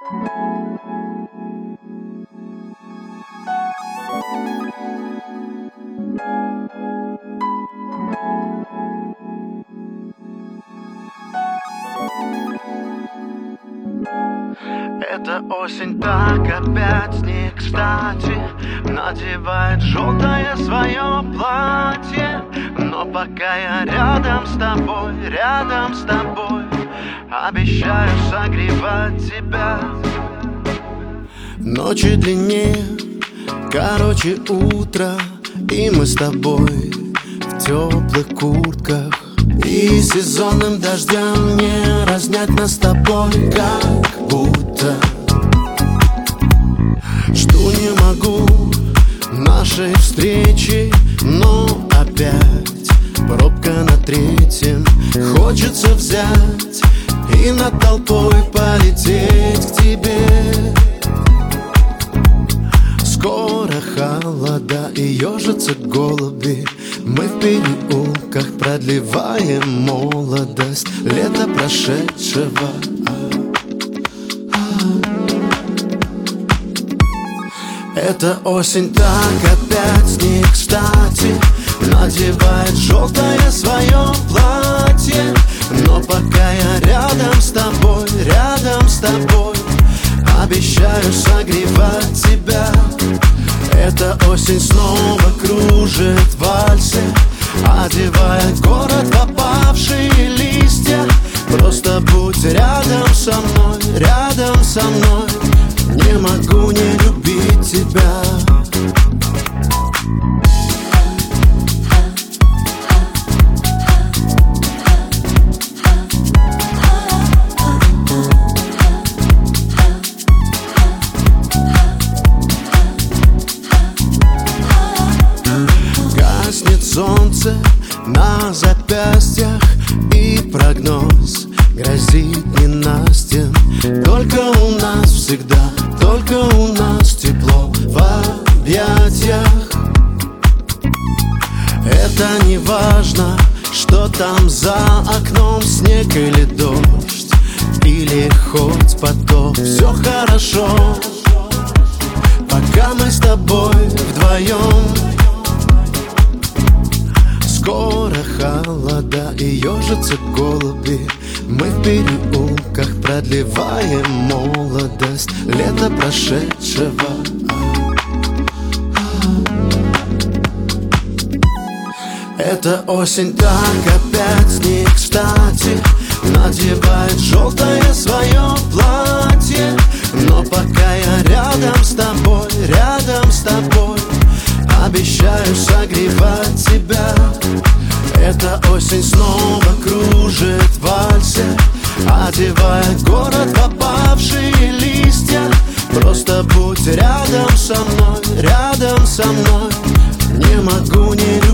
Эта осень так опять не кстати надевает желтое свое платье. Но пока я рядом с тобой, обещаю согревать тебя. Ночи длиннее, короче утро, и мы с тобой в теплых куртках. И сезонным дождям не разнять нас с тобой, как будто. Жду не могу нашей встречи, но опять пробка на третьем. Хочется взять и над толпой полететь к тебе. Скоро холода и ежатся голуби. Мы в переулках продлеваем молодость лета прошедшего. Эта осень так опять не кстати надевает желтое свое платье. Но пока я рядом с тобой, обещаю согревать тебя. Эта осень снова кружит в вальсе, одевает город в опавшие листья. Просто будь рядом со мной, не могу не любить тебя. Гаснет солнце на запястьях, и прогноз грозит ненастьем. Только у нас всегда, только у нас тепло в объятиях. Это не важно, что там за окном, снег или дождь, или хоть потоп. Все хорошо, пока мы с тобой вдвоем. Скоро холода и ежатся голуби. Мы в переулках продлеваем молодость лета прошедшего. Эта осень так опять не кстати надевает желтое свое платье. Но пока я рядом с тобой, обещаю согревать тебя. Эта осень снова кружит в вальсе, одевает город в опавшие листья. Просто будь рядом со мной, не могу не любить.